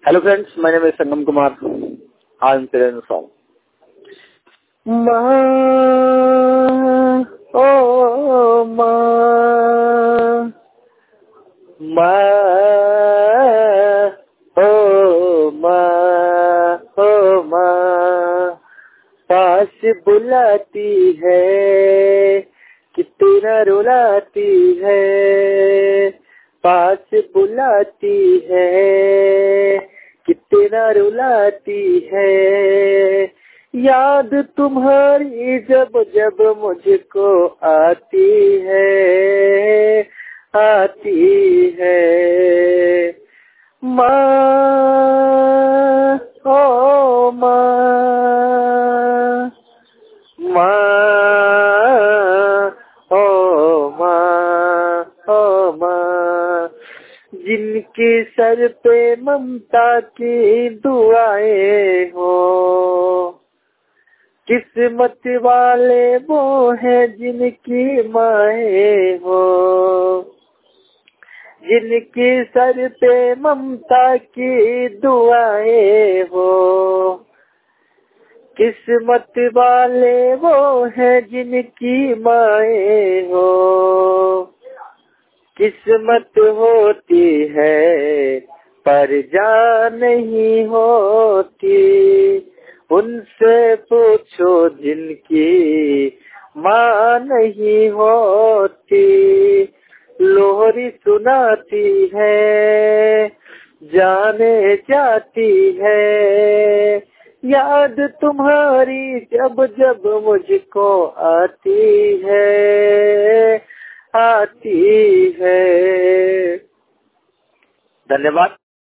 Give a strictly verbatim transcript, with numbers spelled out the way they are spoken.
Hello friends, my name is Sangam Kumar. I am playing a song. Ma, oh ma, ma, oh ma, oh ma, पास बुलाती है कितना रुलाती है, पास बुलाती है कितना रुलाती है, याद तुम्हारी जब जब मुझको आती है, आती है। माँ ओ माँ, माँ ओ माँ ओ माँ, जिनके सर पे ममता की दुआएं हो, किस्मत वाले वो हैं जिनकी माएं हो, जिनके सर पे ममता की दुआएं हो, किस्मत वाले वो हैं जिनकी माएं हो, किस्मत होती है पर जान नहीं होती, उनसे पूछो जिनकी माँ नहीं होती, लोहरी सुनाती है जाने जाती है, याद तुम्हारी जब जब मुझको आती है, आती है। धन्यवाद।